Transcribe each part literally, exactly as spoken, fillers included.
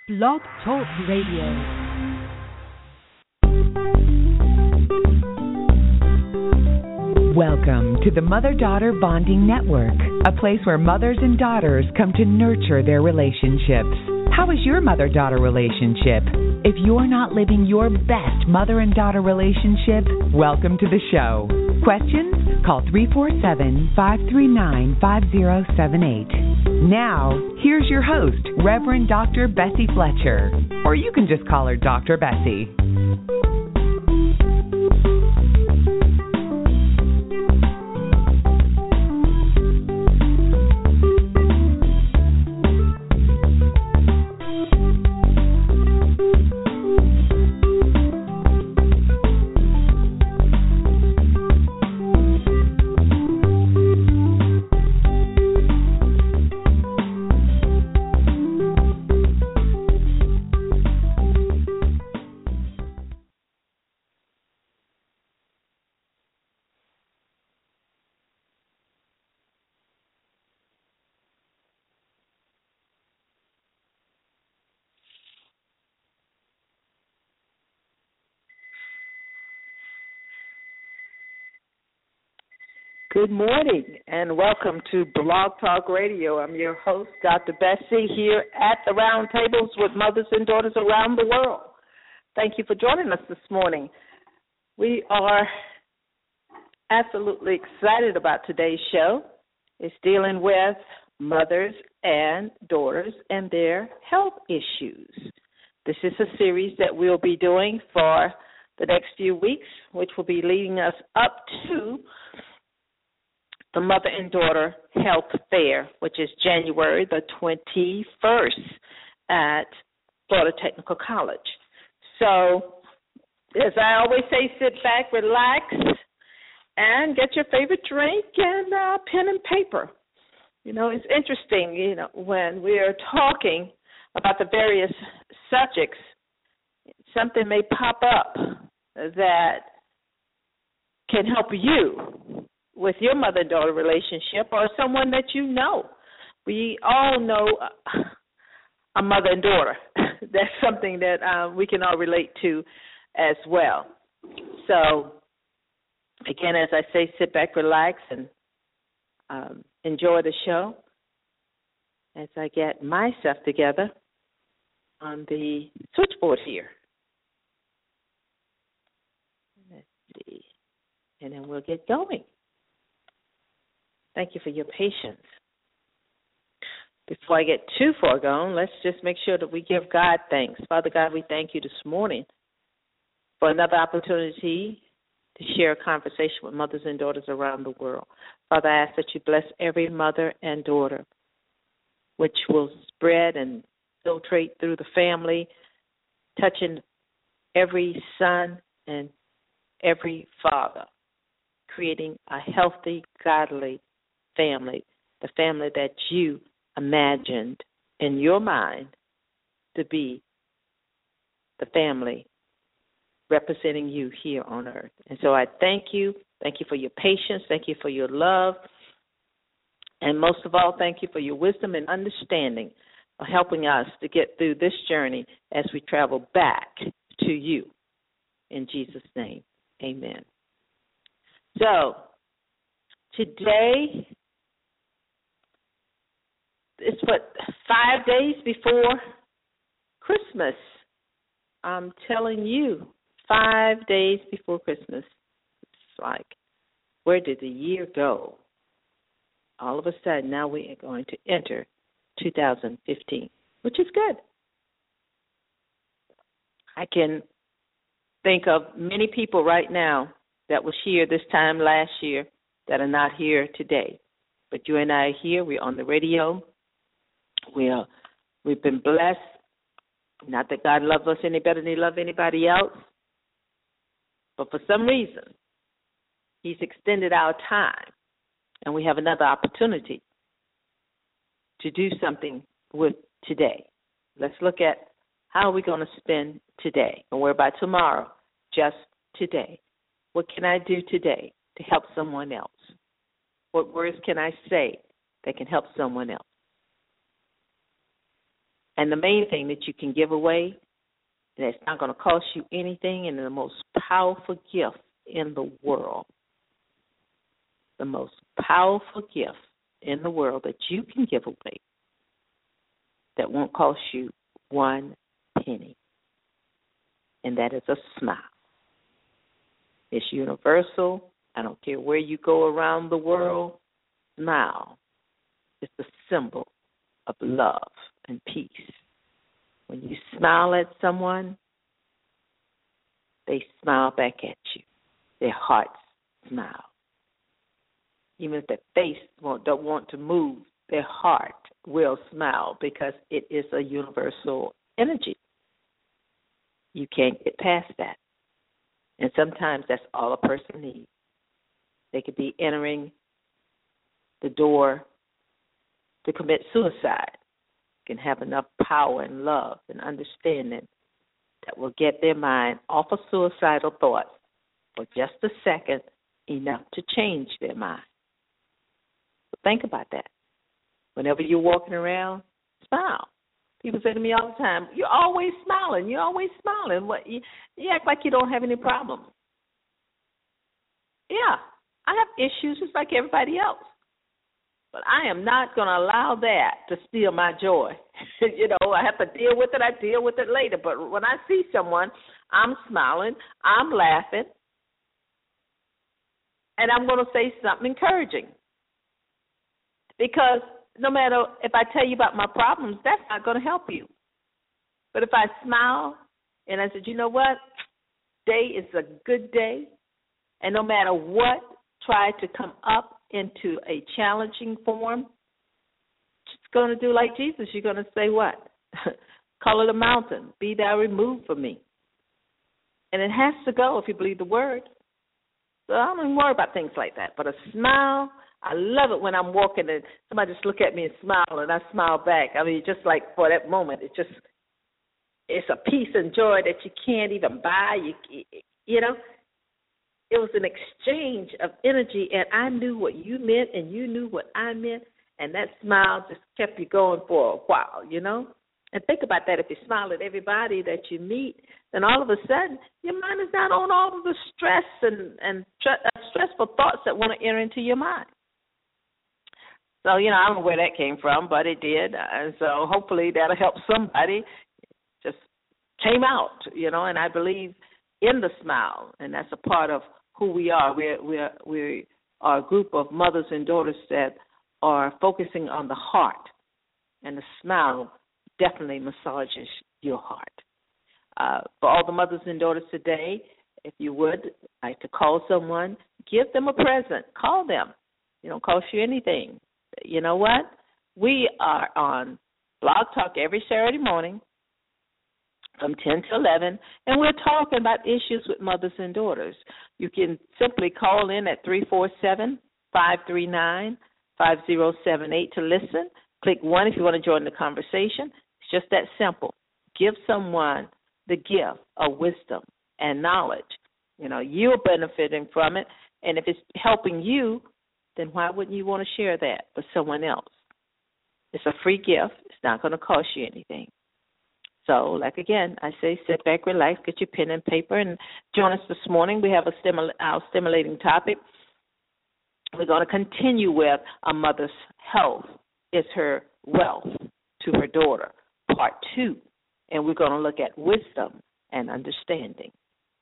Blog Talk Radio. Welcome to the Mother-Daughter Bonding Network, a place where mothers and daughters come to nurture their relationships. How is your mother-daughter relationship? If you're not living your best mother and daughter relationship, welcome to the show. Questions? Call three four seven, five three nine, five zero seven eight. Now, here's your host, Reverend Doctor Bessie Fletcher. Or you can just call her Doctor Bessie. Good morning and welcome to Blog Talk Radio. I'm your host, Doctor Bessie, here at the round tables with mothers and daughters around the world. Thank you for joining us this morning. We are absolutely excited about today's show. It's dealing with mothers and daughters and their health issues. This is a series that we'll be doing for the next few weeks, which will be leading us up to the Mother and Daughter Health Fair, which is January the twenty-first at Florida Technical College. So, as I always say, sit back, relax, and get your favorite drink and uh, pen and paper. You know, it's interesting, you know, when we are talking about the various subjects, something may pop up that can help you with your mother-daughter relationship or someone that you know. We all know a mother and daughter. That's something that uh, we can all relate to as well. So, again, as I say, sit back, relax, and um, enjoy the show as I get myself together on the switchboard here. Let's see. And then we'll get going. Thank you for your patience. Before I get too far gone, let's just make sure that we give God thanks. Father God, we thank you this morning for another opportunity to share a conversation with mothers and daughters around the world. Father, I ask that you bless every mother and daughter, which will spread and filtrate through the family, touching every son and every father, creating a healthy, godly family, the family that you imagined in your mind to be the family representing you here on earth. And so I thank you. Thank you for your patience. Thank you for your love. And most of all, thank you for your wisdom and understanding of helping us to get through this journey as we travel back to you. In Jesus' name, amen. So, today, it's what, five days before Christmas. I'm telling you, five days before Christmas. It's like, where did the year go? All of a sudden, now we are going to enter two thousand fifteen, which is good. I can think of many people right now that was here this time last year that are not here today. But you and I are here. We're on the radio. We are, we've been blessed. Not that God loves us any better than he loves anybody else. But for some reason, he's extended our time. And we have another opportunity to do something with today. Let's look at how are we going to spend today. Don't worry about tomorrow, just today. What can I do today to help someone else? What words can I say that can help someone else? And the main thing that you can give away that's not going to cost you anything, and the most powerful gift in the world, the most powerful gift in the world that you can give away that won't cost you one penny, and that is a smile. It's universal. I don't care where you go around the world. Smile is the symbol of love and peace. When you smile at someone, they smile back at you. Their hearts smile. Even if their face won't, don't want to move, their heart will smile because it is a universal energy. You can't get past that. And sometimes that's all a person needs. They could be entering the door to commit suicide. Can have enough power and love and understanding that will get their mind off of suicidal thoughts for just a second, enough to change their mind. So think about that. Whenever you're walking around, smile. People say to me all the time, you're always smiling, you're always smiling. What you, you act like you don't have any problems. Yeah, I have issues just like everybody else. But I am not going to allow that to steal my joy. You know, I have to deal with it. I deal with it later. But when I see someone, I'm smiling, I'm laughing, and I'm going to say something encouraging. Because no matter if I tell you about my problems, that's not going to help you. But if I smile and I said, you know what, today is a good day, and no matter what try to come up into a challenging form, it's going to do like Jesus. You're going to say what? Call it a mountain. Be thou removed from me. And it has to go if you believe the word. So I don't even worry about things like that. But a smile, I love it when I'm walking and somebody just look at me and smile and I smile back. I mean, just like for that moment, it's just, it's a peace and joy that you can't even buy. You, you know, it was an exchange of energy, and I knew what you meant, and you knew what I meant, and that smile just kept you going for a while, you know? And think about that. If you smile at everybody that you meet, then all of a sudden your mind is not on all of the stress and, and tr- uh, stressful thoughts that want to enter into your mind. So, you know, I don't know where that came from, but it did. And so hopefully that'll help somebody. Just came out, you know, and I believe in the smile, and that's a part of who we are. We're, we're, we are a group of mothers and daughters that are focusing on the heart, and the smile definitely massages your heart. Uh, for all the mothers and daughters today, if you would like to call someone, give them a present. Call them. It don't cost you anything. You know what? We are on Blog Talk every Saturday morning from ten to eleven, and we're talking about issues with mothers and daughters. You can simply call in at three four seven, five three nine, five zero seven eight to listen. Click one if you want to join the conversation. It's just that simple. Give someone the gift of wisdom and knowledge. You know, you're benefiting from it, and if it's helping you, then why wouldn't you want to share that with someone else? It's a free gift. It's not going to cost you anything. So, like again, I say sit back, relax, get your pen and paper, and join us this morning. We have a stimul- our stimulating topic. We're going to continue with a mother's health is her wealth to her daughter, part two. And we're going to look at wisdom and understanding.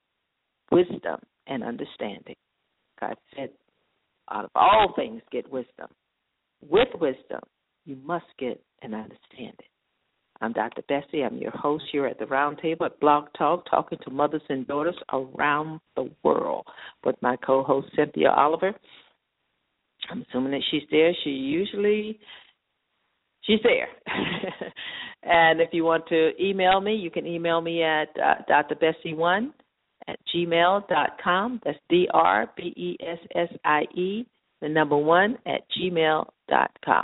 Wisdom and understanding. God said, out of all things, get wisdom. With wisdom, you must get an understanding. I'm Doctor Bessie. I'm your host here at the Round Table at Blog Talk, talking to mothers and daughters around the world with my co-host, Cynthia Oliver. I'm assuming that she's there. She usually, she's there. And if you want to email me, you can email me at uh, D R Bessie one at gmail dot com. That's D R B E S S I E, the number one, at gmail dot com.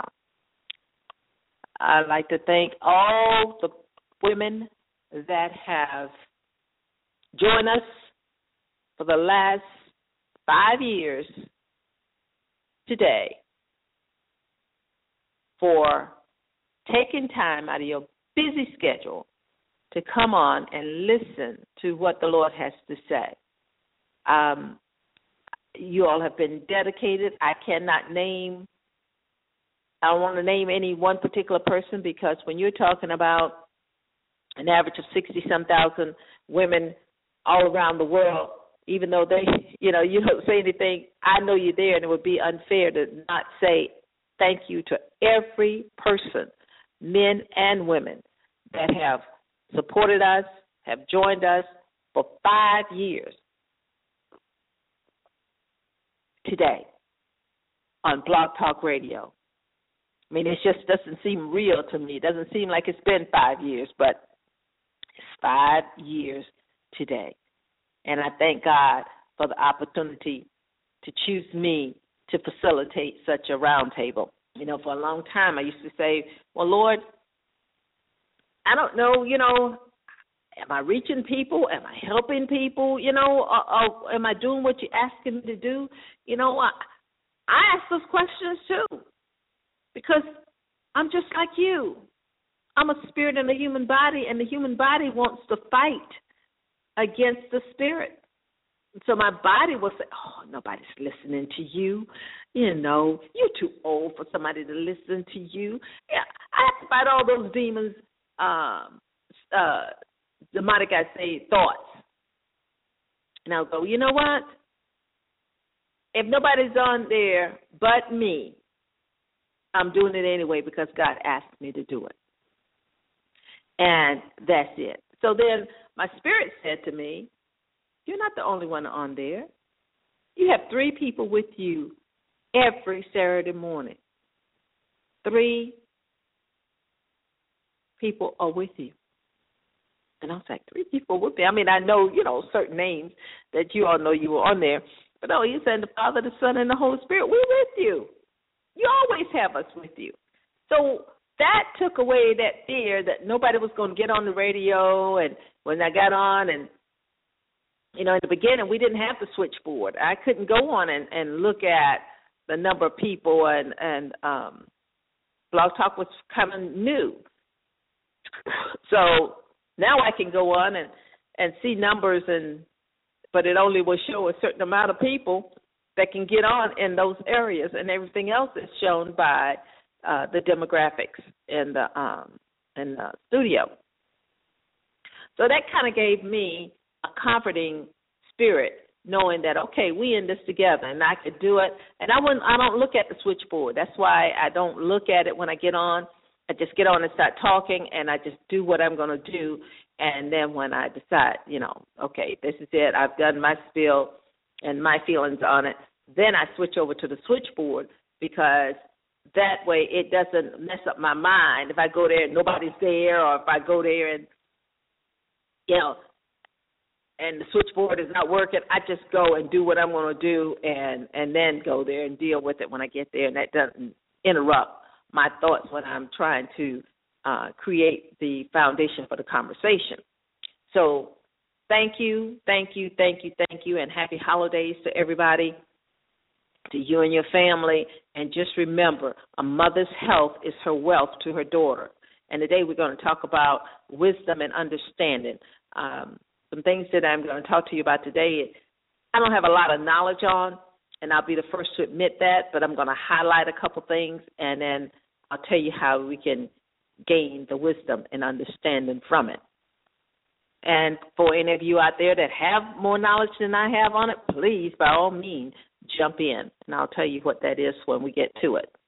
I'd like to thank all the women that have joined us for the last five years today for taking time out of your busy schedule to come on and listen to what the Lord has to say. Um, you all have been dedicated. I cannot name, I don't want to name any one particular person, because when you're talking about an average of sixty-some thousand women all around the world, even though they, you know, you don't say anything, I know you're there, and it would be unfair to not say thank you to every person, men and women, that have supported us, have joined us for five years today on Blog Talk Radio. I mean, it just doesn't seem real to me. It doesn't seem like it's been five years, but it's five years today. And I thank God for the opportunity to choose me to facilitate such a roundtable. You know, for a long time I used to say, well, Lord, I don't know, you know, am I reaching people? Am I helping people? You know, or, or am I doing what you're asking me to do? You know, I, I ask those questions too, because I'm just like you. I'm a spirit in a human body, and the human body wants to fight against the spirit. So my body will say, oh, nobody's listening to you. You know, you're too old for somebody to listen to you. Yeah, I have to fight all those demons, um, uh, demonic, I say, thoughts. And I'll go, you know what? If nobody's on there but me, I'm doing it anyway because God asked me to do it. And that's it. So then my spirit said to me, you're not the only one on there. You have three people with you every Saturday morning. Three people are with you. And I was like, three people with me? I mean, I know, you know, certain names that you all know you were on there. But no, you said the Father, the Son, and the Holy Spirit, we're with you. You always have us with you. So that took away that fear that nobody was going to get on the radio. And when I got on, and, you know, in the beginning, we didn't have the switchboard. I couldn't go on and, and look at the number of people, and, and um, Blog Talk was kind of new. So now I can go on and, and see numbers, and but it only will show a certain amount of people that can get on in those areas, and everything else is shown by uh, the demographics in the um, in the studio. So that kind of gave me a comforting spirit, knowing that, okay, we in this together, and I could do it. And I wouldn't, I don't look at the switchboard. That's why I don't look at it when I get on. I just get on and start talking, and I just do what I'm going to do. And then when I decide, you know, okay, this is it, I've done my spiel and my feelings on it, then I switch over to the switchboard, because that way it doesn't mess up my mind. If I go there and nobody's there, or if I go there and, you know, and the switchboard is not working, I just go and do what I'm going to do, and, and then go there and deal with it when I get there, and that doesn't interrupt my thoughts when I'm trying to uh, create the foundation for the conversation. So thank you, thank you, thank you, thank you, and happy holidays to everybody, to you and your family. And just remember, a mother's health is her wealth to her daughter. And today we're going to talk about wisdom and understanding. Um, some things that I'm going to talk to you about today, I don't have a lot of knowledge on, and I'll be the first to admit that, but I'm going to highlight a couple things, and then I'll tell you how we can gain the wisdom and understanding from it. And for any of you out there that have more knowledge than I have on it, please, by all means, jump in, and I'll tell you what that is when we get to it.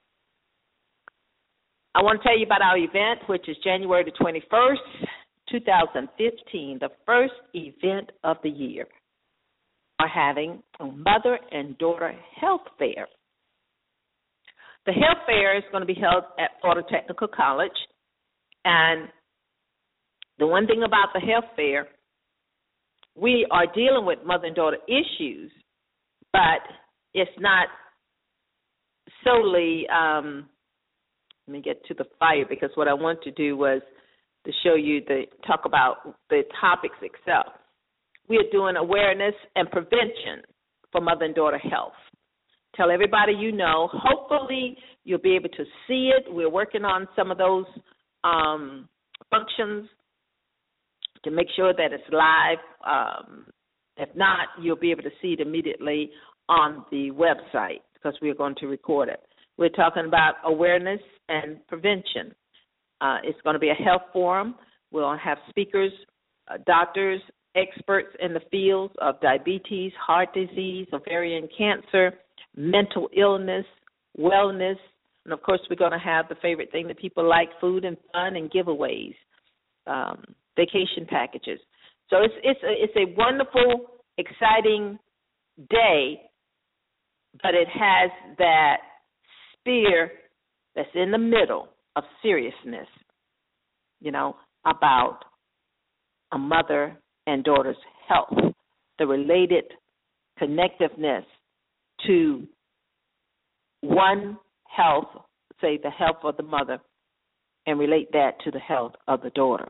I want to tell you about our event, which is January the twenty-first, two thousand fifteen, the first event of the year. Are having a mother and daughter health fair. The health fair is going to be held at Florida Technical College, and the one thing about the health fair, we are dealing with mother and daughter issues, but it's not solely, um, let me get to the flyer, because what I want to do was to show you the, talk about the topics itself. We are doing awareness and prevention for mother and daughter health. Tell everybody you know. Hopefully you'll be able to see it. We're working on some of those um, functions to make sure that it's live. Um, if not, you'll be able to see it immediately on the website because we're going to record it. We're talking about awareness and prevention. Uh, it's going to be a health forum. We'll have speakers, uh, doctors, experts in the fields of diabetes, heart disease, ovarian cancer, mental illness, wellness, and, of course, we're going to have the favorite thing that people like, food and fun and giveaways, um, vacation packages. So it's it's a, it's a wonderful, exciting day, but it has that spear that's in the middle of seriousness, you know, about a mother and daughter's health, the related connectiveness to one health, say the health of the mother, and relate that to the health of the daughter.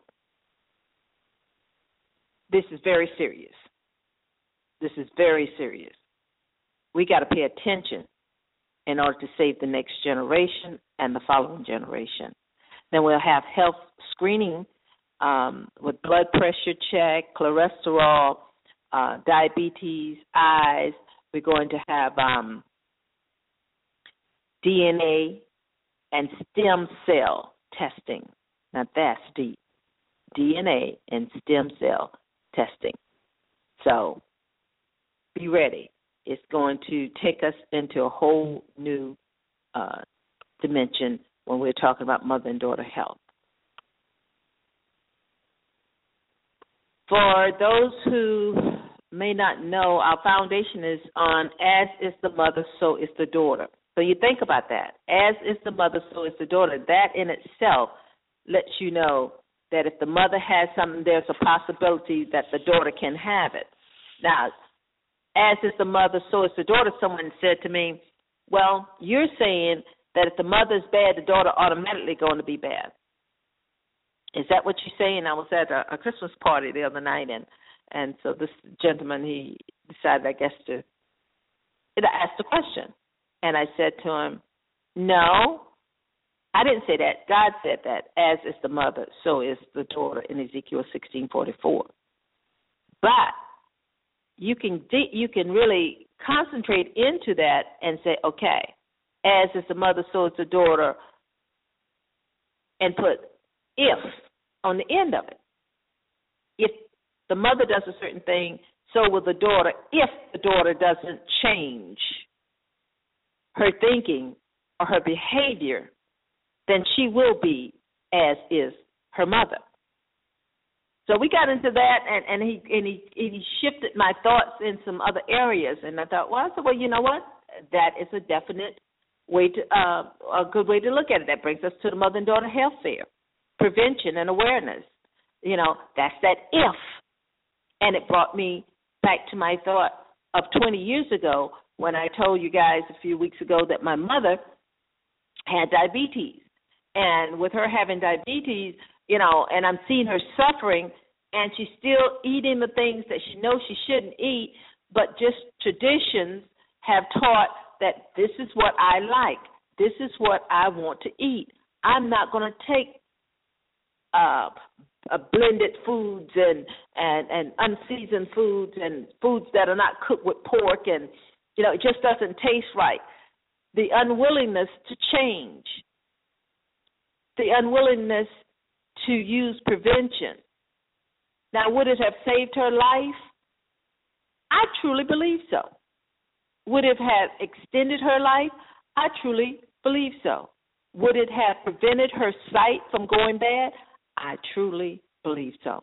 This is very serious. This is very serious. We got to pay attention in order to save the next generation and the following generation. Then we'll have health screening um, with blood pressure check, cholesterol, uh, diabetes, eyes. We're going to have um, D N A and stem cell testing. Now that's deep. D N A and stem cell testing. So be ready. It's going to take us into a whole new uh, dimension when we're talking about mother and daughter health. For those who may not know, our foundation is on as is the mother, so is the daughter. So you think about that. As is the mother, so is the daughter. That in itself lets you know that if the mother has something, there's a possibility that the daughter can have it. Now, as is the mother, so is the daughter. Someone said to me, well, you're saying that if the mother's bad, the daughter automatically going to be bad. Is that what you're saying? I was at a, a Christmas party the other night, and, and so this gentleman, he decided, I guess, to ask the question. And I said to him, no, I didn't say that. God said that. As is the mother, so is the daughter in Ezekiel sixteen forty-four. But you can de- you can really concentrate into that and say, okay, as is the mother, so is the daughter, and put if on the end of it. If the mother does a certain thing, so will the daughter, if the daughter doesn't change her thinking or her behavior, then she will be as is her mother. So we got into that, and, and he and he he shifted my thoughts in some other areas, and I thought, well, I said, well, you know what? That is a definite way to uh, a good way to look at it. That brings us to the mother and daughter health fair, prevention and awareness. You know, that's that if, and it brought me back to my thought of twenty years ago when I told you guys a few weeks ago that my mother had diabetes, and with her having diabetes, you know, and I'm seeing her suffering, and she's still eating the things that she knows she shouldn't eat, but just traditions have taught that this is what I like. This is what I want to eat. I'm not going to take uh, uh, blended foods and, and, and unseasoned foods and foods that are not cooked with pork, and, you know, it just doesn't taste right. The unwillingness to change, the unwillingness to use prevention. Now, would it have saved her life? I truly believe so. Would it have extended her life? I truly believe so. Would it have prevented her sight from going bad? I truly believe so.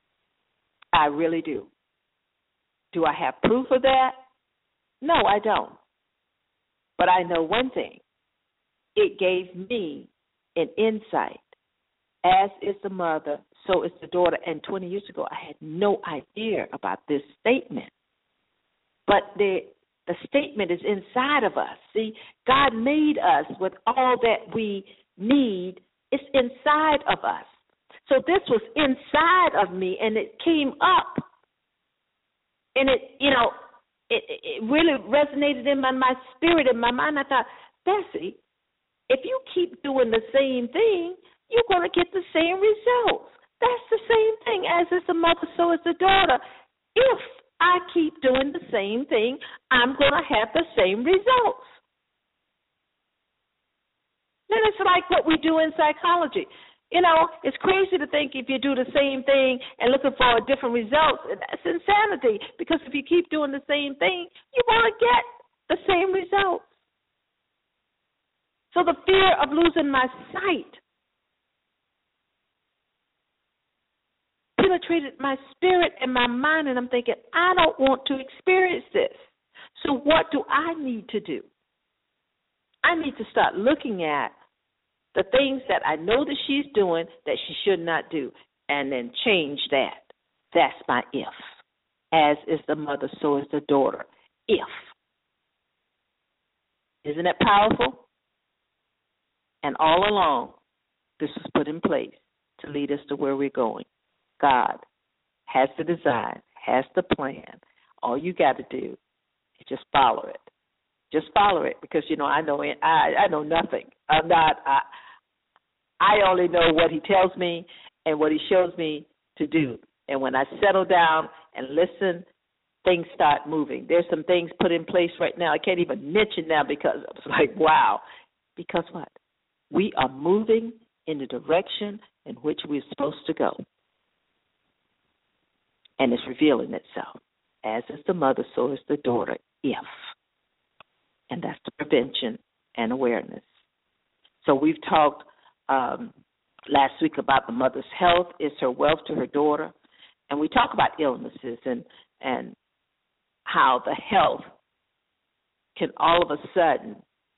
I really do. Do I have proof of that? No, I don't. But I know one thing. It gave me an insight. As is the mother, so is the daughter. And twenty years ago, I had no idea about this statement. But the the statement is inside of us. See, God made us with all that we need. It's inside of us. So this was inside of me, and it came up. And it, you know, it, it really resonated in my, my spirit, in my mind. I thought, Bessie, if you keep doing the same thing, you're going to get the same results. That's the same thing. As is the mother, so is the daughter. If I keep doing the same thing, I'm going to have the same results. Then it's like what we do in psychology. You know, it's crazy to think if you do the same thing and looking for a different result, that's insanity. Because if you keep doing the same thing, you're going to get the same results. So the fear of losing my sight penetrated my spirit and my mind, and I'm thinking, I don't want to experience this. So what do I need to do? I need to start looking at the things that I know that she's doing that she should not do, and then change that. That's my if. As is the mother, so is the daughter. If. Isn't it powerful? And all along, this was put in place to lead us to where we're going. God has the design, has the plan. All you got to do is just follow it. Just follow it, because you know I know it, I I know nothing. I'm not. I I only know what he tells me and what he shows me to do. And when I settle down and listen, things start moving. There's some things put in place right now. I can't even mention now because it's like wow. Because what? We are moving in the direction in which we're supposed to go. And it's revealing itself. As is the mother, so is the daughter, if. And that's the prevention and awareness. So we've talked um, last week about the mother's health is her wealth to her daughter. And we talk about illnesses and, and how the health can all of a sudden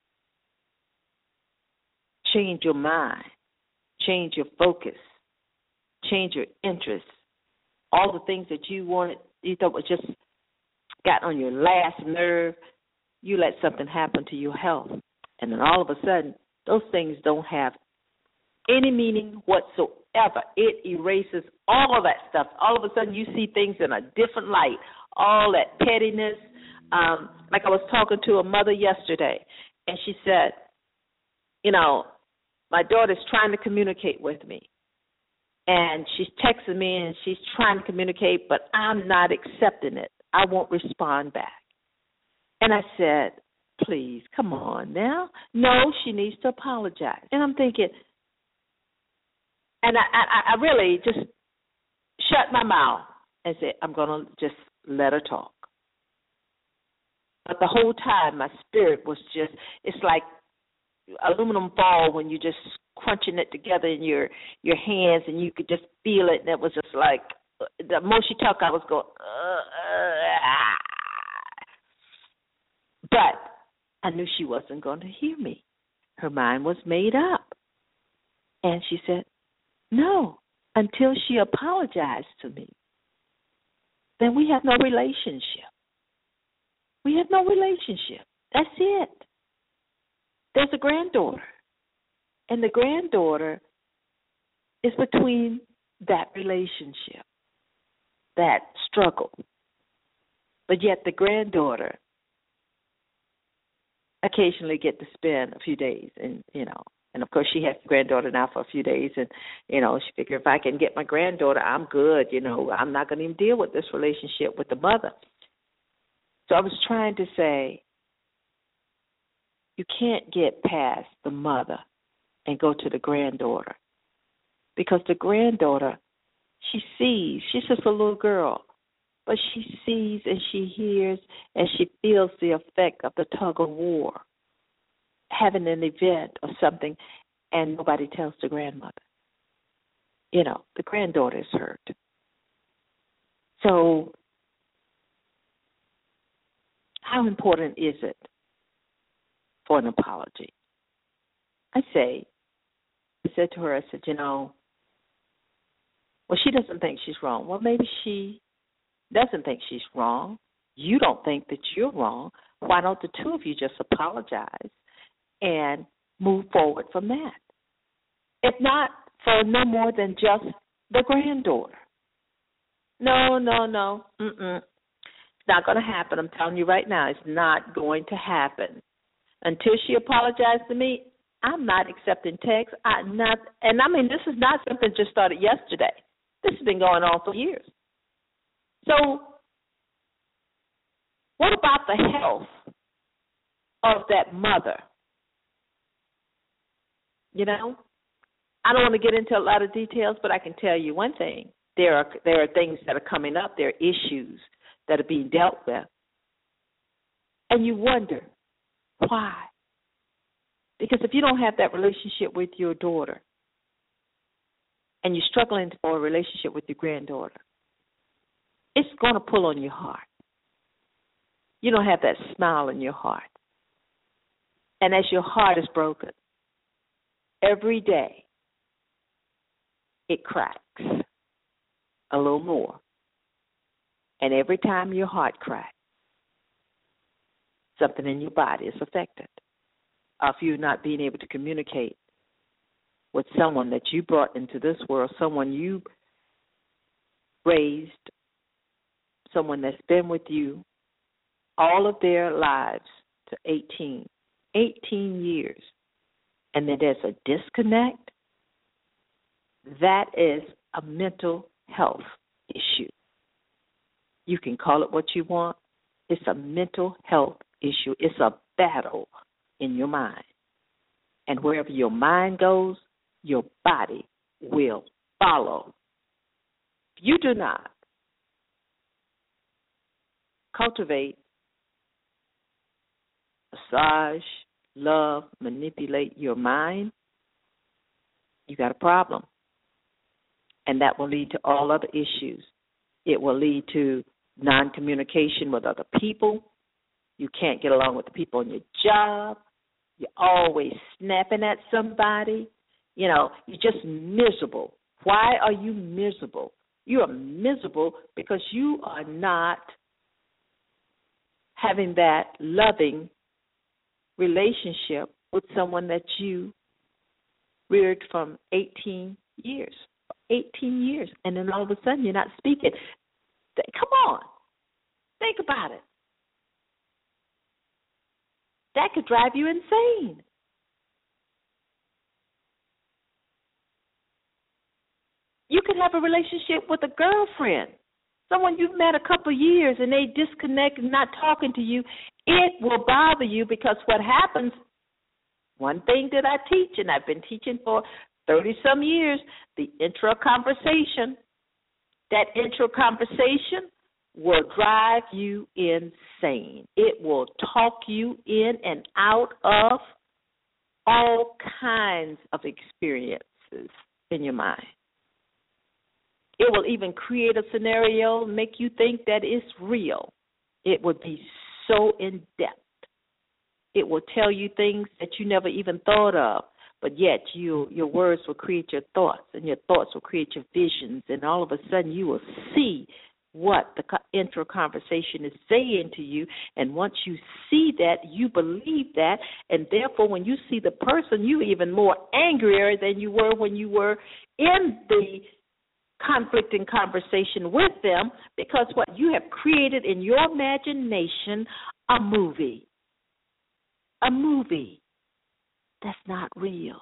change your mind, change your focus, change your interests. All the things that you wanted, you thought was just got on your last nerve, you let something happen to your health. And then all of a sudden, those things don't have any meaning whatsoever. It erases all of that stuff. All of a sudden, you see things in a different light, all that pettiness. Um, like I was talking to a mother yesterday, and she said, you know, my daughter's trying to communicate with me. And she's texting me and she's trying to communicate, but I'm not accepting it. I won't respond back. And I said, please, come on now. No, she needs to apologize. And I'm thinking, and I, I, I really just shut my mouth and said, I'm going to just let her talk. But the whole time my spirit was just, it's like aluminum foil when you just crunching it together in your your hands, and you could just feel it, and it was just like the more she talked, I was going, uh, uh, ah. But I knew she wasn't going to hear me. Her mind was made up, and she said, no, until she apologized to me, then we have no relationship. We have no relationship. That's it. There's a granddaughter. And the granddaughter is between that relationship, that struggle. But yet the granddaughter occasionally get to spend a few days. And, you know, and of course she has a granddaughter now for a few days. And, you know, she figured if I can get my granddaughter, I'm good. You know, I'm not going to even deal with this relationship with the mother. So I was trying to say, you can't get past the mother and go to the granddaughter, because the granddaughter, she sees, she's just a little girl, but she sees and she hears and she feels the effect of the tug of war, having an event or something, and nobody tells the grandmother. You know, the granddaughter is hurt. So how important is it for an apology? I say, I said to her, I said, you know, well, she doesn't think she's wrong. Well, maybe she doesn't think she's wrong. You don't think that you're wrong. Why don't the two of you just apologize and move forward from that? If not for no more than just the granddaughter. No, no, no. Mm-mm. It's not going to happen. I'm telling you right now, it's not going to happen. Until she apologized to me, I'm not accepting texts. I'm not, and I mean, this is not something that just started yesterday. This has been going on for years. So what about the health of that mother? You know, I don't want to get into a lot of details, but I can tell you one thing. There are there are things that are coming up. There are issues that are being dealt with. And you wonder, why? Because if you don't have that relationship with your daughter and you're struggling for a relationship with your granddaughter, it's going to pull on your heart. You don't have that smile in your heart. And as your heart is broken, every day it cracks a little more. And every time your heart cracks, something in your body is affected. Of you not being able to communicate with someone that you brought into this world, someone you raised, someone that's been with you all of their lives to eighteen, eighteen years, and then there's a disconnect, that is a mental health issue. You can call it what you want. It's a mental health issue. It's a battle in your mind. And wherever your mind goes, your body will follow. If you do not cultivate, massage, love, manipulate your mind, you got a problem. And that will lead to all other issues. It will lead to non-communication with other people. You can't get along with the people on your job. You're always snapping at somebody. You know, you're just miserable. Why are you miserable? You are miserable because you are not having that loving relationship with someone that you reared from eighteen years. eighteen years, and then all of a sudden you're not speaking. Come on. Think about it. That could drive you insane. You could have a relationship with a girlfriend, someone you've met a couple of years, and they disconnect and not talking to you. It will bother you because what happens, one thing that I teach, and I've been teaching for thirty-some years, the intro conversation. That intro conversation will drive you insane. It will talk you in and out of all kinds of experiences in your mind. It will even create a scenario, make you think that it's real. It will be so in-depth. It will tell you things that you never even thought of. But yet you, your words will create your thoughts, and your thoughts will create your visions, and all of a sudden you will see what the intro conversation is saying to you, and once you see that, you believe that, and therefore when you see the person, you're even more angrier than you were when you were in the conflicting conversation with them, because what you have created in your imagination, a movie, a movie. That's not real.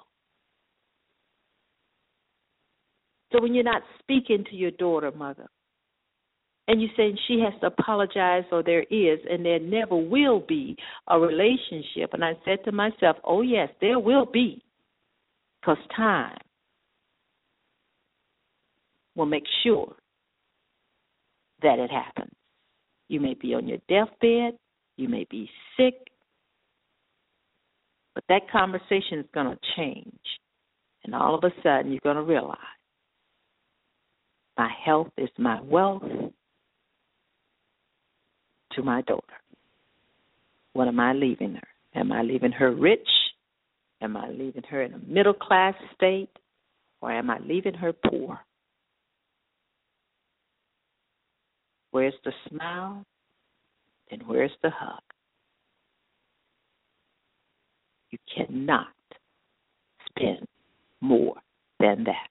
So when you're not speaking to your daughter, mother, and you're saying she has to apologize, or there is, and there never will be a relationship, and I said to myself, oh, yes, there will be, because time will make sure that it happens. You may be on your deathbed. You may be sick. But that conversation is going to change. And all of a sudden, you're going to realize my health is my wealth to my daughter. What am I leaving her? Am I leaving her rich? Am I leaving her in a middle-class state? Or am I leaving her poor? Where's the smile? And where's the hug? You cannot spend more than that.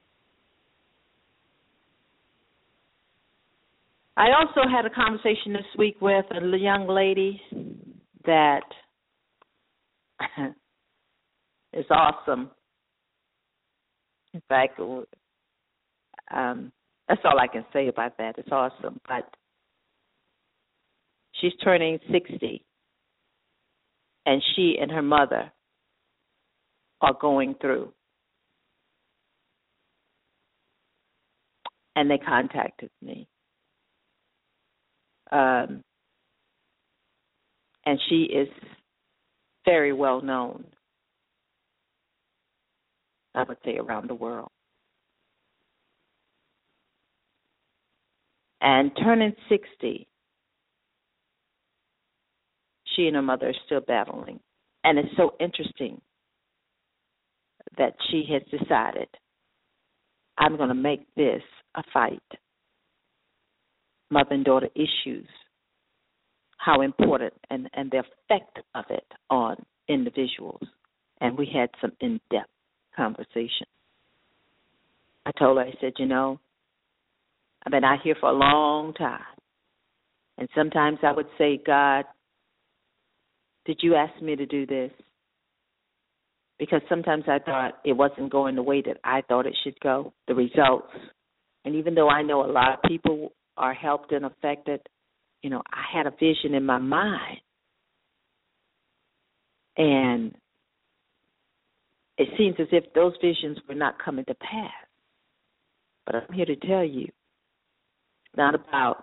I also had a conversation this week with a young lady that It's awesome. In fact, um, that's all I can say about that. It's awesome. But she's turning sixty, and she and her mother are going through. And they contacted me. Um, and she is very well known, I would say, around the world. And turning sixty, she and her mother are still battling. And it's so interesting that she has decided, I'm going to make this a fight. Mother and daughter issues, how important and, and the effect of it on individuals. And we had some in-depth conversation. I told her, I said, you know, I've been out here for a long time. And sometimes I would say, God, did you ask me to do this? Because sometimes I thought it wasn't going the way that I thought it should go, the results. And even though I know a lot of people are helped and affected, you know, I had a vision in my mind. And it seems as if those visions were not coming to pass. But I'm here to tell you, it's not about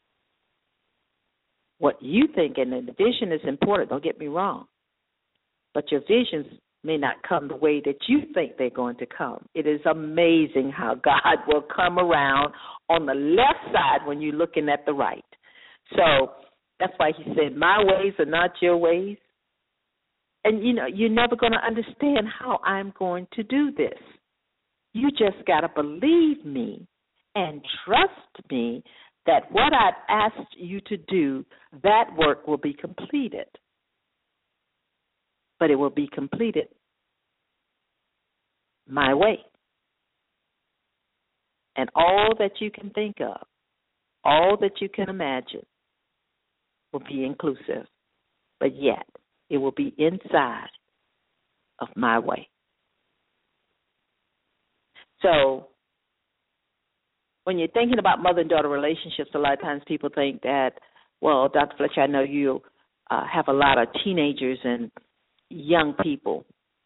what you think, and the vision is important, don't get me wrong. But your visions may not come the way that you think they're going to come. It is amazing how God will come around on the left side when you're looking at the right. So that's why he said, my ways are not your ways. And, you know, you're never going to understand how I'm going to do this. You just got to believe me and trust me that what I've asked you to do, that work will be completed. But it will be completed my way. And all that you can think of, all that you can imagine will be inclusive. But yet, it will be inside of my way. So, when you're thinking about mother and daughter relationships, a lot of times people think that, well, Doctor Fletcher, I know you uh, have a lot of teenagers and young people.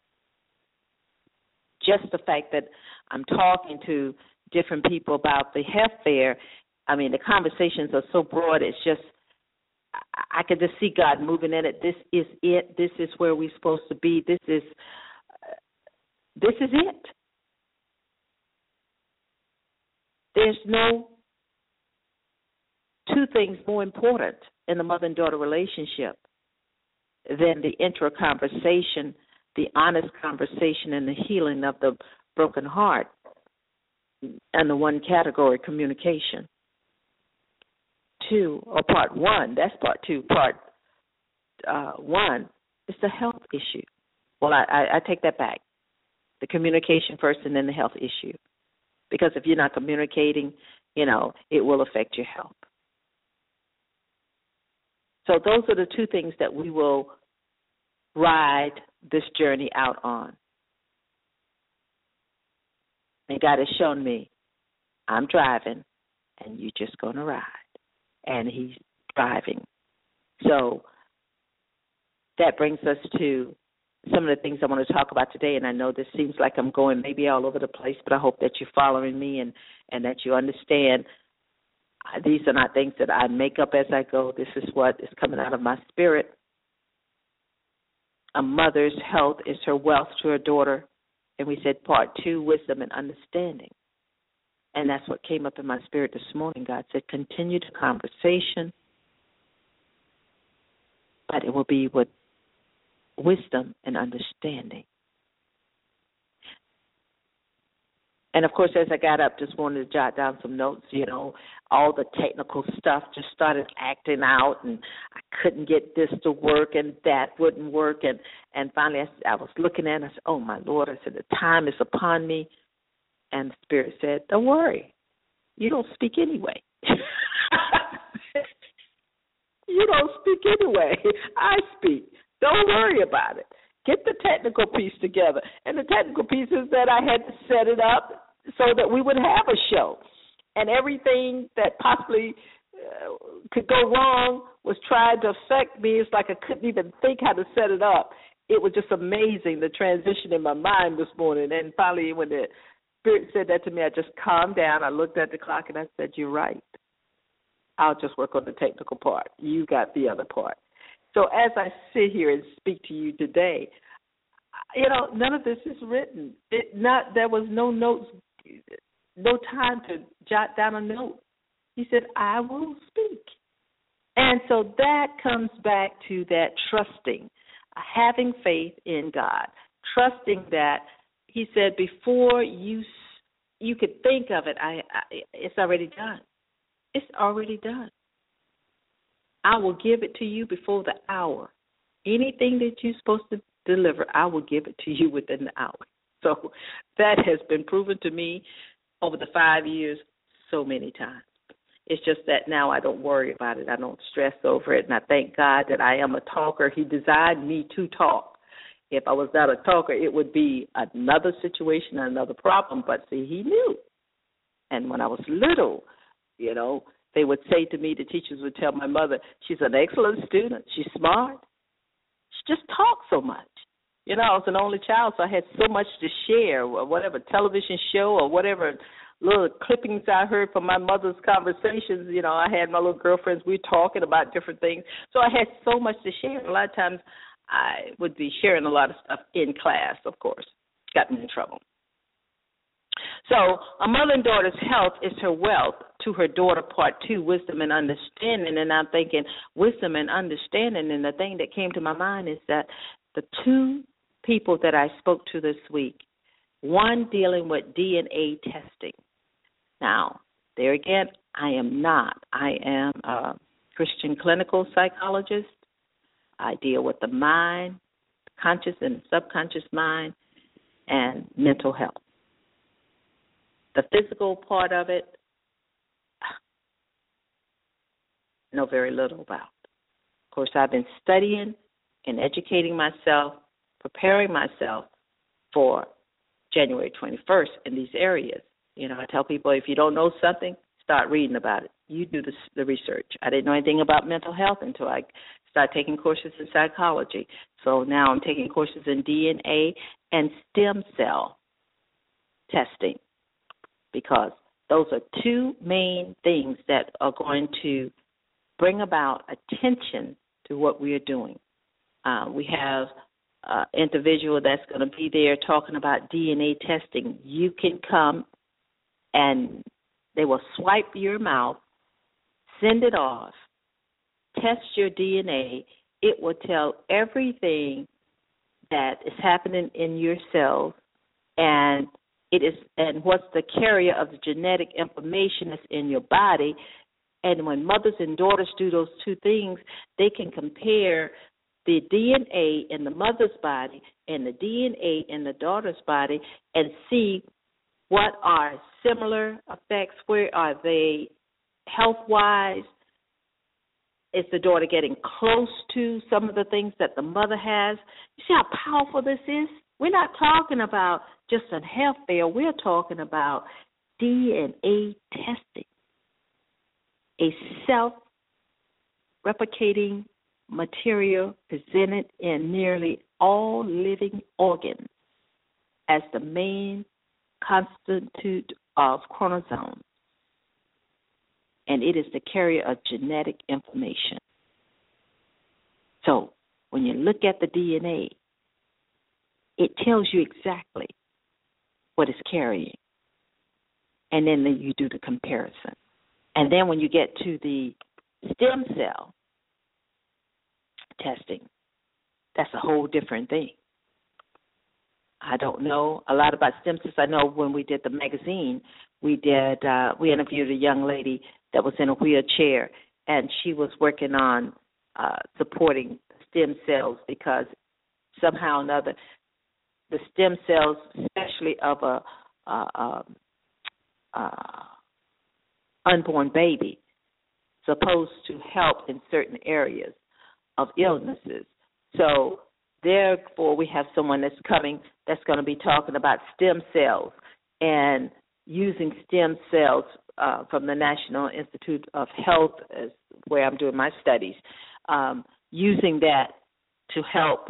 Just the fact that I'm talking to different people about the health fair, I mean, the conversations are so broad, it's just, I could just see God moving in it. This is it. This is where we're supposed to be. This is, this is it. There's no two things more important in the mother and daughter relationship than the intra-conversation, the honest conversation, and the healing of the broken heart, and the one category, communication. Two, or part one, that's part two. Part uh, one is the health issue. Well, I, I, I take that back. The communication first and then the health issue. Because if you're not communicating, you know, it will affect your health. So those are the two things that we will ride this journey out on. And God has shown me, I'm driving, and you're just going to ride. And he's driving. So that brings us to some of the things I want to talk about today. And I know this seems like I'm going maybe all over the place, but I hope that you're following me and, and that you understand these are not things that I make up as I go. This is what is coming out of my spirit. A mother's health is her wealth to her daughter. And we said part two, wisdom and understanding. And that's what came up in my spirit this morning. God said, continue the conversation, but it will be with wisdom and understanding. And, of course, as I got up, just wanted to jot down some notes, you know, all the technical stuff just started acting out, and I couldn't get this to work, and that wouldn't work. And, and finally, I, I was looking at it, and I said, oh, my Lord, I said, the time is upon me. And the Spirit said, don't worry. You don't speak anyway. You don't speak anyway. I speak. Don't worry about it. get the technical piece together. And the technical piece is that I had to set it up so that we would have a show. And everything that possibly uh, could go wrong was trying to affect me. It's like I couldn't even think how to set it up. It was just amazing, the transition in my mind this morning. And finally, when the Spirit said that to me, I just calmed down. I looked at the clock and I said, you're right. I'll just work on the technical part. You got the other part. So as I sit here and speak to you today, you know, none of this is written. It not there was no notes, no time to jot down a note. He said, I will speak. And so that comes back to that trusting, having faith in God, trusting that he said before you you could think of it, I, I it's already done. It's already done. I will give it to you before the hour. Anything that you're supposed to deliver, I will give it to you within the hour. So that has been proven to me over the five years so many times. It's just that now I don't worry about it. I don't stress over it, and I thank God that I am a talker. He designed me to talk. If I was not a talker, it would be another situation, another problem. But see, he knew. And when I was little, you know, they would say to me, the teachers would tell my mother, she's an excellent student. She's smart. She just talks so much. You know, I was an only child, so I had so much to share, or whatever television show or whatever little clippings I heard from my mother's conversations. You know, I had my little girlfriends. We were talking about different things. So I had so much to share. A lot of times I would be sharing a lot of stuff in class, of course. Got me in trouble. So a mother and daughter's health is her wealth, to her daughter, part two, wisdom and understanding. And I'm thinking wisdom and understanding, and the thing that came to my mind is that the two people that I spoke to this week, one dealing with D N A testing. Now, there again, I am not. I am a Christian clinical psychologist. I deal with the mind, conscious and subconscious mind, and mental health. The physical part of it, I know very little about. Of course, I've been studying and educating myself, preparing myself for January twenty-first in these areas. You know, I tell people, if you don't know something, start reading about it. You do the, the research. I didn't know anything about mental health until I started taking courses in psychology. So now I'm taking courses in D N A and stem cell testing, because those are two main things that are going to bring about attention to what we are doing. Uh, we have an individual that's going to be there talking about D N A testing. You can come and they will swipe your mouth, send it off, test your D N A. It will tell everything that is happening in your cells, and it is and what's the carrier of the genetic information that's in your body. And when mothers and daughters do those two things, they can compare the D N A in the mother's body and the D N A in the daughter's body and see what are similar effects, where are they health-wise. Is the daughter getting close to some of the things that the mother has? You see how powerful this is? We're not talking about just a health fair. We're talking about D N A testing, a self-replicating material presented in nearly all living organs as the main constituent of chromosomes. And it is the carrier of genetic information. So when you look at the D N A, it tells you exactly what it's carrying. And then you do the comparison. And then when you get to the stem cell testing, that's a whole different thing. I don't know a lot about stem cells. I know when we did the magazine, we did uh, we interviewed a young lady that was in a wheelchair, and she was working on uh, supporting stem cells because somehow or another, the stem cells, especially of a uh, uh, uh, unborn baby, supposed to help in certain areas of illnesses. So therefore, we have someone that's coming that's going to be talking about stem cells and using stem cells uh, from the National Institute of Health, is where I'm doing my studies, um, using that to help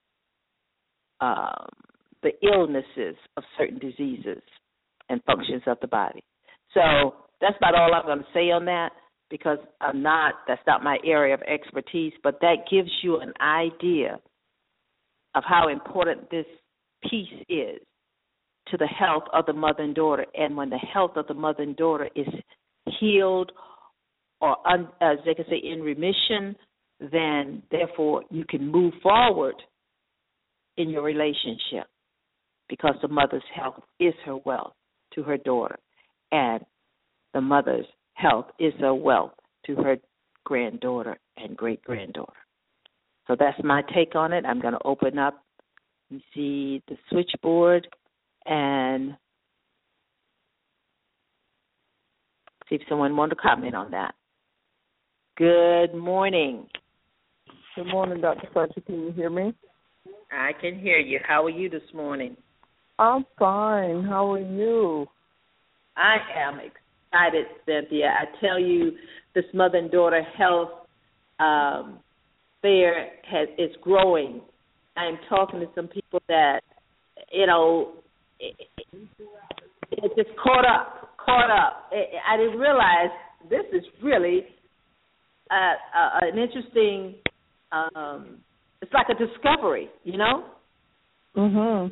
um, the illnesses of certain diseases and functions of the body. So that's about all I'm going to say on that, because I'm not, that's not my area of expertise, but that gives you an idea of how important this piece is to the health of the mother and daughter. And when the health of the mother and daughter is healed or, un, as they can say, in remission, then therefore you can move forward in your relationship, because the mother's health is her wealth to her daughter, and the mother's health is a wealth to her granddaughter and great-granddaughter. So that's my take on it. I'm going to open up and see the switchboard and see if someone wants to comment on that. Good morning. Good morning, Doctor Fletcher. Can you hear me? I can hear you. How are you this morning? I'm fine. How are you? I am excited, Cynthia. I tell you, this mother and daughter health um, fair has is growing. I'm talking to some people that, you know, it, it, it just caught up, caught up. It, I didn't realize this is really uh, uh, an interesting, um, it's like a discovery, you know? Mm-hmm.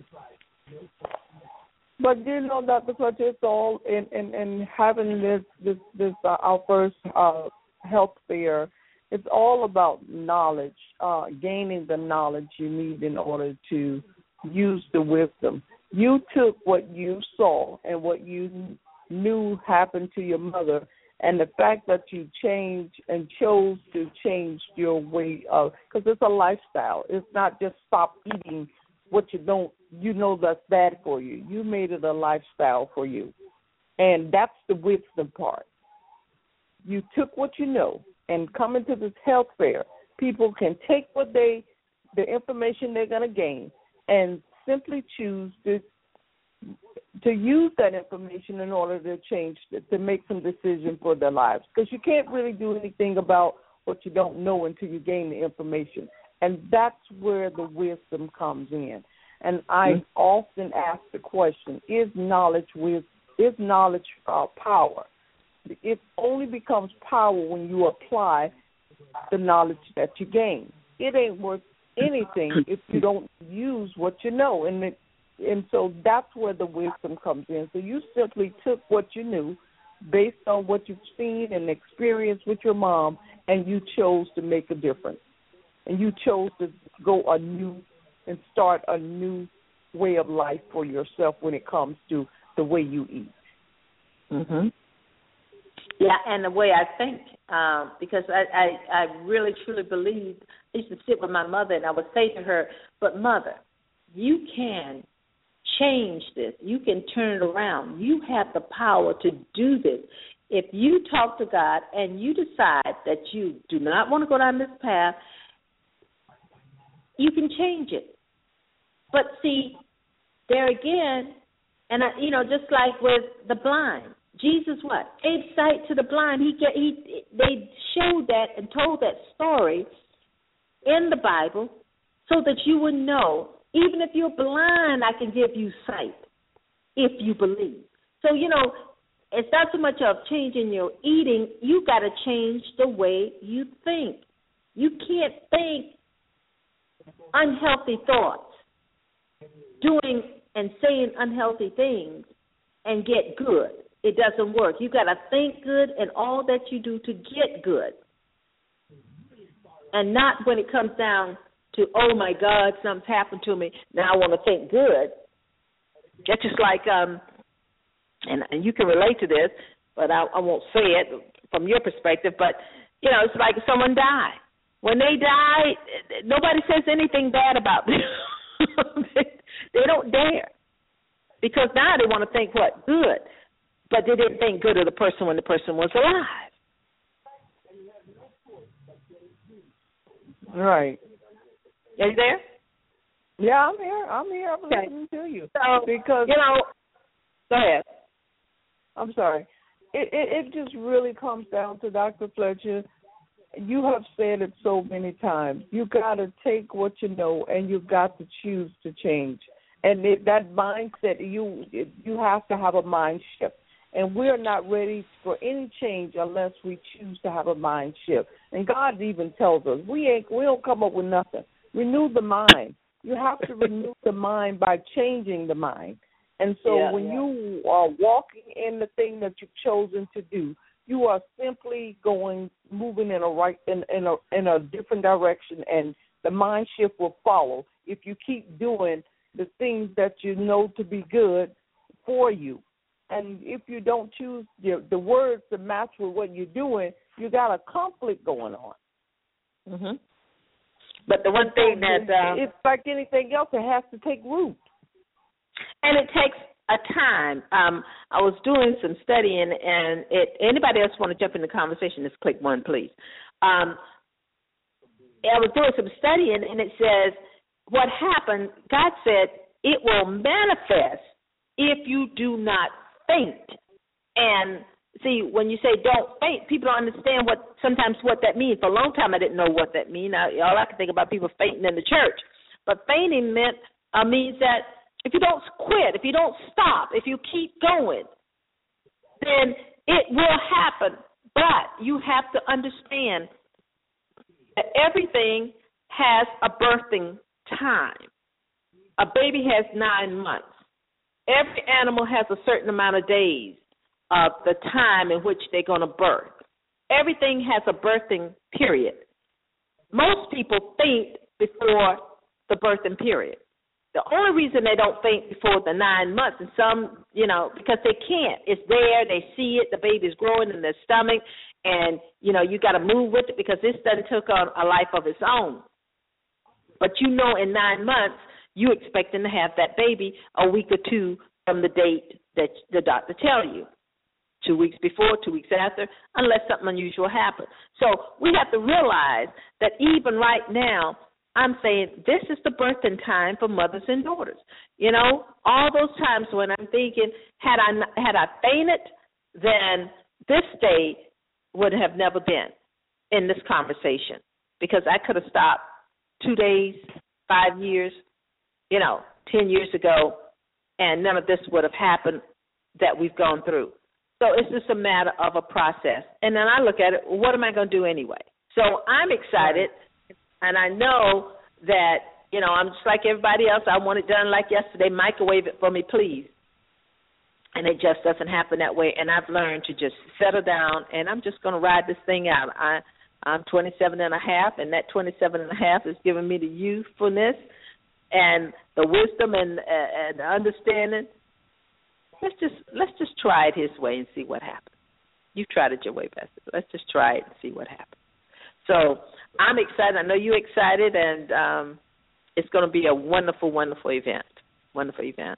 But you know, Doctor Fletcher, it's all in, in, in having this this this uh, our first uh, health fair. It's all about knowledge, uh, gaining the knowledge you need in order to use the wisdom. You took what you saw and what you knew happened to your mother, and the fact that you changed and chose to change your way of, because it's a lifestyle. It's not just stop eating what you don't, you know that's bad for you. You made it a lifestyle for you. And that's the wisdom part. You took what you know, and coming to this health fair, people can take what they, the information they're going to gain, and simply choose to to use that information in order to change, to make some decision for their lives. Because you can't really do anything about what you don't know until you gain the information. And that's where the wisdom comes in. And I mm-hmm. often ask the question, is knowledge with is knowledge uh, power? It only becomes power when you apply the knowledge that you gain. It ain't worth anything if you don't use what you know. And it, and so that's where the wisdom comes in. So you simply took what you knew based on what you've seen and experienced with your mom, and you chose to make a difference. And you chose to go a new and start a new way of life for yourself when it comes to the way you eat. Mm-hmm. Yeah, and the way I think, um, because I, I, I really, truly believe, I used to sit with my mother and I would say to her, but mother, you can change this. You can turn it around. You have the power to do this. If you talk to God and you decide that you do not want to go down this path, you can change it. But see, there again, and I, you know, just like with the blind, Jesus what? Gave sight to the blind. He, he they showed that and told that story in the Bible so that you would know, even if you're blind, I can give you sight if you believe. So, you know, it's not so much of changing your eating. You got to change the way you think. You can't think unhealthy thoughts, doing and saying unhealthy things, and get good. It doesn't work. You got to think good and all that you do to get good, and not when it comes down to, oh my God, something's happened to me. Now I want to think good. That's just like, um, and, and you can relate to this, but I, I won't say it from your perspective. But you know, it's like someone died. When they die, nobody says anything bad about them. They don't dare. Because now they want to think what? Good. But they didn't think good of the person when the person was alive. Right. Are you there? Yeah, I'm here. I'm here. I'm Okay. listening to you. So, because you know, go ahead. I'm sorry. It, it it just really comes down to Doctor Fletcher. You have said it so many times. You got to take what you know, and you got to choose to change. And it, that mindset, you you have to have a mind shift. And we're not ready for any change unless we choose to have a mind shift. And God even tells us we ain't we don't come up with nothing. Renew the mind. You have to renew the mind by changing the mind. And so yeah, when yeah. you are walking in the thing that you've chosen to do, you are simply going, moving in a right in, in a in a different direction, and the mind shift will follow if you keep doing the things that you know to be good for you. And if you don't choose the, the words to match with what you're doing, you got a conflict going on. Mhm. But the one thing that uh, it's like anything else, it has to take root. And it takes a time. Um, I was doing some studying, and it, anybody else want to jump in the conversation, just click one, please. Um, I was doing some studying, and it says what happened, God said, it will manifest if you do not faint. And see, when you say don't faint, people don't understand what sometimes what that means. For a long time, I didn't know what that means. I, all I could think about people fainting in the church. But fainting meant uh, means that if you don't quit, if you don't stop, if you keep going, then it will happen. But you have to understand that everything has a birthing time. A baby has nine months. Every animal has a certain amount of days of the time in which they're going to birth. Everything has a birthing period. Most people faint before the birthing period. The only reason they don't faint before the nine months, and some, you know, because they can't. It's there. They see it. The baby's growing in their stomach, and, you know, you got to move with it because this doesn't took on a life of its own. But you know in nine months, you expecting to have that baby a week or two from the date that the doctor tell you. Two weeks before, two weeks after, unless something unusual happens. So we have to realize that even right now, I'm saying this is the birthing time for mothers and daughters. You know, all those times when I'm thinking, had I had I fainted, then this day would have never been in this conversation because I could have stopped two days, five years, you know, ten years ago, and none of this would have happened that we've gone through. So it's just a matter of a process. And then I look at it, what am I going to do anyway? So I'm excited. And I know that, you know, I'm just like everybody else. I want it done like yesterday. Microwave it for me, please. And it just doesn't happen that way. And I've learned to just settle down, and I'm just going to ride this thing out. I, I'm twenty-seven and a half, and that twenty-seven and a half is giving me the youthfulness and the wisdom and, uh, and the understanding. Let's just let's just try it his way and see what happens. You've tried it your way, Pastor. Let's just try it and see what happens. So I'm excited. I know you're excited, and um, it's going to be a wonderful, wonderful event. Wonderful event.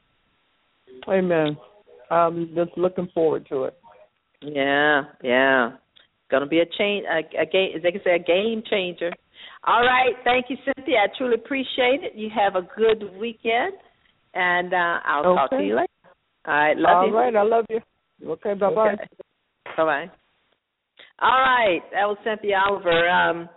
Amen. I'm just looking forward to it. Yeah, yeah. It's going to be a change, a, a game, as they can say, a game changer. All right. Thank you, Cynthia. I truly appreciate it. You have a good weekend, and uh, I'll okay. talk to you later. All right. Love All you. All right. I love you. Okay. Bye-bye. Okay. Bye-bye. All right, that was Cynthia Oliver. Um,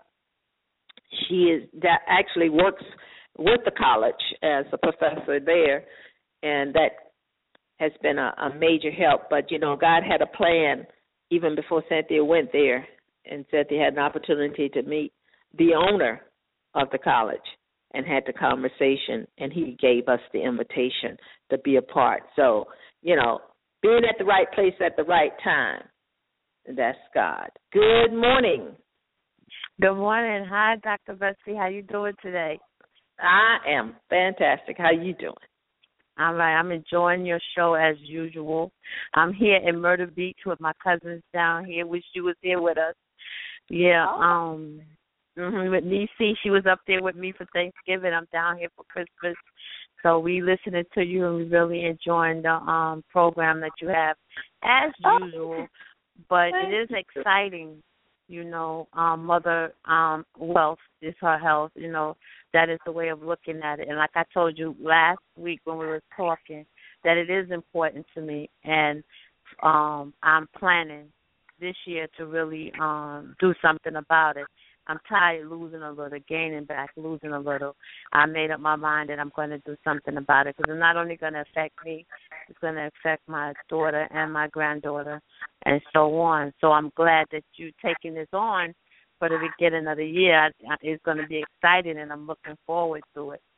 she is that actually works with the college as a professor there, and that has been a, a major help. But, you know, God had a plan even before Cynthia went there, and Cynthia had an opportunity to meet the owner of the college and had the conversation, and he gave us the invitation to be a part. So, you know, being at the right place at the right time. That's God. Good morning. Good morning. Hi, Doctor Betsy. How you doing today? I am fantastic. How you doing? All right. I'm enjoying your show as usual. I'm here in Myrtle Beach with my cousins down here. Wish you was here with us. Yeah. Oh. Um. Mm-hmm, with Nisi, she was up there with me for Thanksgiving. I'm down here for Christmas. So we listening to you and we really enjoying the um program that you have as usual. But it is exciting You know, um, mother um, wealth is her health. You know, that is the way of looking at it. And like I told you last week when we were talking, that it is important to me, and um, I'm planning this year to really um, do something about it. I'm tired of losing a little, gaining back, losing a little. I made up my mind that I'm going to do something about it, because it's not only going to affect me, it's going to affect my daughter and my granddaughter and so on. So I'm glad that you're taking this on for the beginning of the year. It's going to be exciting, and I'm looking forward to it.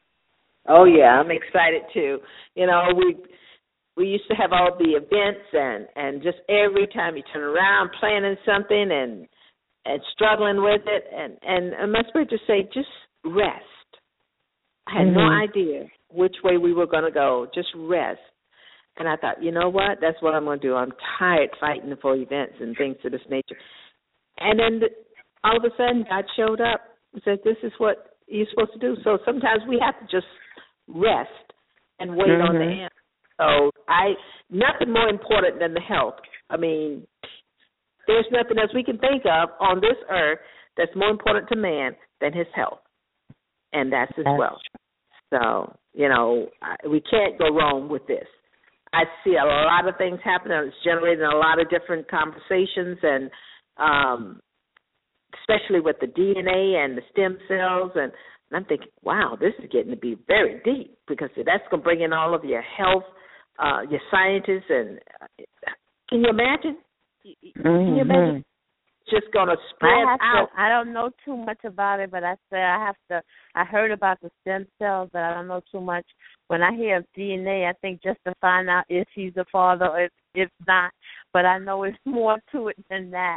Oh, yeah, I'm excited, too. You know, we we used to have all the events, and, and just every time you turn around planning something and and struggling with it, and, and, and my spirit just say, just rest. I had mm-hmm. no idea which way we were going to go, just rest. And I thought, you know what, that's what I'm going to do. I'm tired fighting for events and things of this nature. And then the, all of a sudden, God showed up and said, this is what you're supposed to do. So sometimes we have to just rest and wait mm-hmm. on the end. So I, nothing more important than the health. I mean, there's nothing else we can think of on this earth that's more important to man than his health, and that's his wealth. So, you know, we can't go wrong with this. I see a lot of things happening. It's generating a lot of different conversations, and um, especially with the D N A and the stem cells, and, and I'm thinking, wow, this is getting to be very deep, because that's going to bring in all of your health, uh, your scientists, and uh, can you imagine? Mm-hmm. Can you imagine? Just gonna spread I have out. To, I don't know too much about it, but I say I have to. I heard about the stem cells, but I don't know too much. When I hear of D N A, I think just to find out if he's the father or if, if not. But I know it's more to it than that.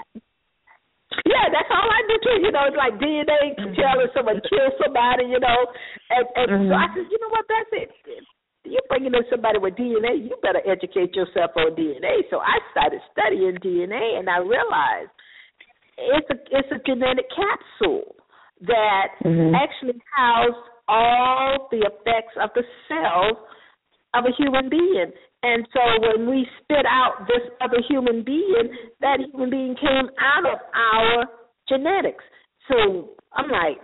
Yeah, that's all I do too. You know, it's like D N A can tell if someone killed somebody. You know, and, and mm-hmm. so I said, you know what? That's it. You're bringing in somebody with D N A, you better educate yourself on D N A. So I started studying D N A, and I realized it's a it's a genetic capsule that mm-hmm. actually houses all the effects of the cells of a human being. And so when we spit out this other human being, that human being came out of our genetics. So I'm like,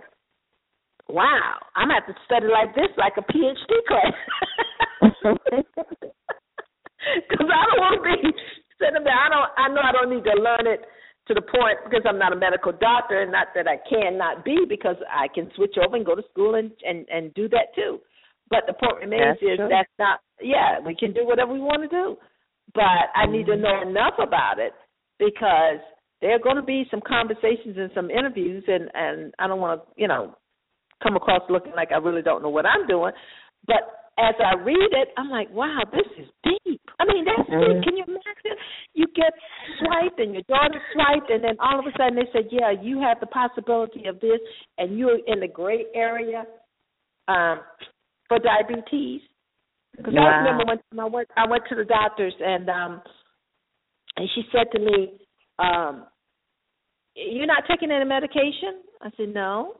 wow, I'm going to have to study like this, like a P H D class. Because I don't want to be sitting there. I don't. I know I don't need to learn it to the point, because I'm not a medical doctor, and not that I cannot be, because I can switch over and go to school and, and, and do that too. But the point remains that's is true. That's not, yeah, we can do whatever we want to do. But I need to know enough about it, because there are going to be some conversations and some interviews, and, and I don't want to, you know, come across looking like I really don't know what I'm doing. But as I read it, I'm like, wow, this is deep. I mean, that's mm-hmm. deep. Can you imagine? You get swiped and your daughter swiped, and then all of a sudden they said, yeah, you have the possibility of this, and you're in the gray area um, for diabetes. Because wow. I remember when I went, I went to the doctors, and um, and she said to me, um, you're not taking any medication? I said, no.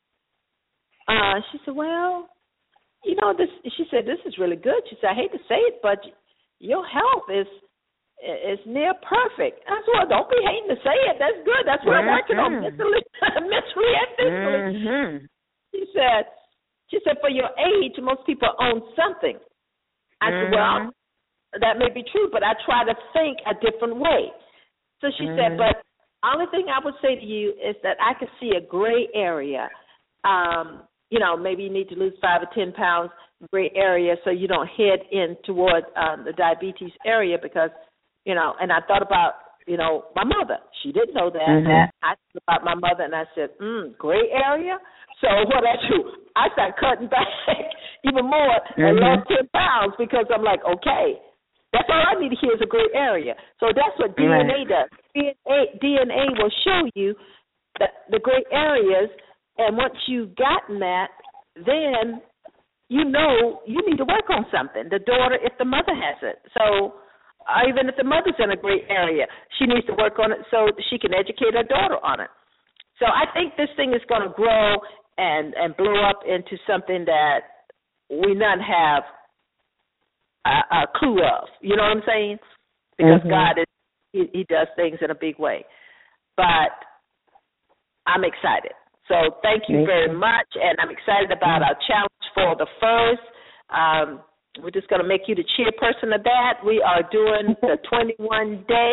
Uh, she said, well, you know, this. She said, this is really good. She said, I hate to say it, but your health is is near perfect. I said, well, don't be hating to say it. That's good. That's what mm-hmm. I'm working on mentally, mentally and physically. Mm-hmm. She said, she said, for your age, most people own something. I mm-hmm. said, well, that may be true, but I try to think a different way. So she mm-hmm. said, but only thing I would say to you is that I can see a gray area. Um, you know, maybe you need to lose five or ten pounds, gray area, so you don't head in toward um, the diabetes area, because, you know, and I thought about, you know, my mother. She didn't know that. Mm-hmm. I thought about my mother, and I said, mm, gray area? So what I do, I started cutting back even more mm-hmm. and lost ten pounds, because I'm like, okay, that's all I need to hear is a gray area. So that's what D N A right. does. D N A, D N A will show you the, the gray areas. And once you've gotten that, then you know you need to work on something. The daughter, if the mother has it. So uh, even if the mother's in a great area, she needs to work on it so she can educate her daughter on it. So I think this thing is going to grow and, and blow up into something that we none have a, a clue of. You know what I'm saying? Because mm-hmm. God, is, he, he does things in a big way. but I'm excited. So thank you very much, and I'm excited about our challenge for the first. Um, we're just going to make you the chairperson of that. We are doing the twenty-one day.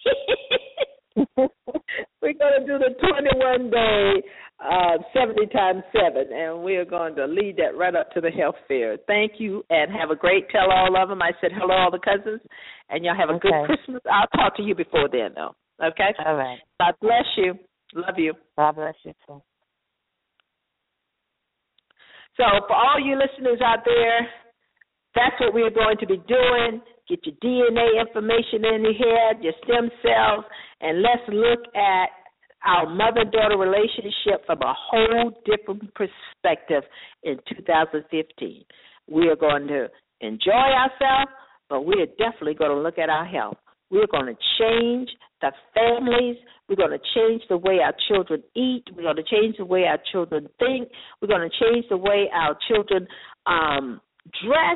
We're going to do the twenty-one day uh, seventy times seven, and we are going to lead that right up to the health fair. Thank you, and have a great tell all of them. I said hello all the cousins, and y'all have a okay. good Christmas. I'll talk to you before then, though. Okay? All right. God bless you. Love you. God bless you, too. So for all you listeners out there, that's what we're going to be doing. Get your D N A information in your head, your stem cells, and let's look at our mother-daughter relationship from a whole different perspective in two thousand fifteen. We are going to enjoy ourselves, but we are definitely going to look at our health. We're going to change the families. We're going to change the way our children eat. We're going to change the way our children think. We're going to change the way our children um, dress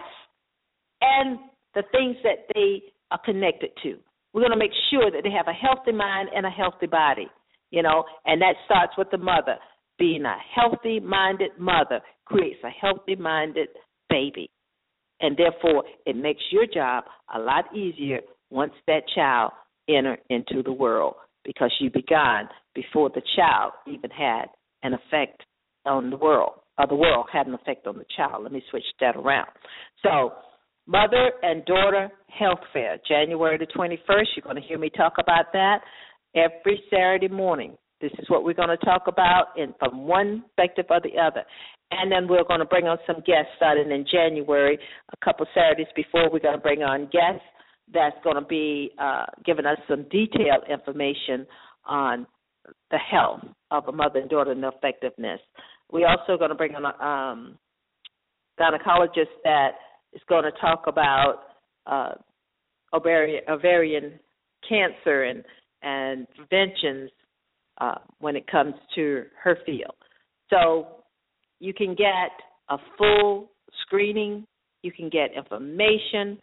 and the things that they are connected to. We're going to make sure that they have a healthy mind and a healthy body, you know, and that starts with the mother. Being a healthy-minded mother creates a healthy-minded baby, and therefore it makes your job a lot easier once that child enter into the world, because you began before the child even had an effect on the world, or the world had an effect on the child. Let me switch that around. So Mother and Daughter Health Fair, January the twenty-first. You're going to hear me talk about that every Saturday morning. This is what we're going to talk about in, from one perspective or the other. And then we're going to bring on some guests starting in January, a couple Saturdays before. We're going to bring on guests that's going to be uh, giving us some detailed information on the health of a mother and daughter and effectiveness. We're also going to bring on a um, gynecologist that is going to talk about uh, ovarian, ovarian cancer and, and preventions uh, when it comes to her field. So you can get a full screening. You can get information,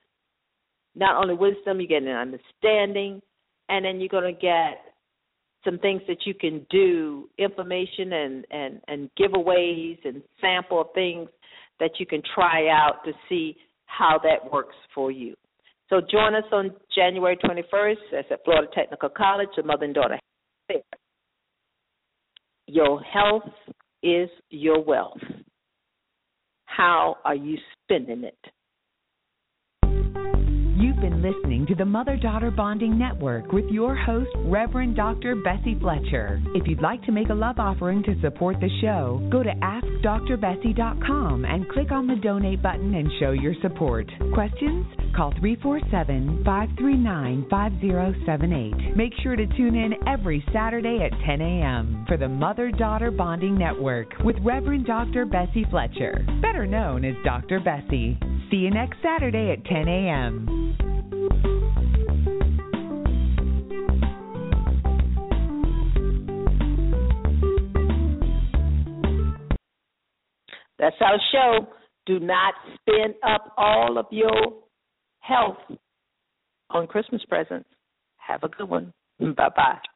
not only wisdom, you get an understanding, and then you're going to get some things that you can do, information and, and, and giveaways and sample things that you can try out to see how that works for you. So join us on January twenty-first. That's at Florida Technical College, the Mother and Daughter Fair. Your health is your wealth. How are you spending it? You've been listening to the Mother-Daughter Bonding Network with your host, Reverend Doctor Bessie Fletcher. If you'd like to make a love offering to support the show, go to ask dr bessie dot com and click on the donate button and show your support. Questions? Call three four seven, five three nine, five zero seven eight. Make sure to tune in every Saturday at ten a.m. for the Mother-Daughter Bonding Network with Reverend Doctor Bessie Fletcher, better known as Doctor Bessie. See you next Saturday at ten a.m. That's our show. Do not spend up all of your health on Christmas presents. Have a good one. Bye-bye.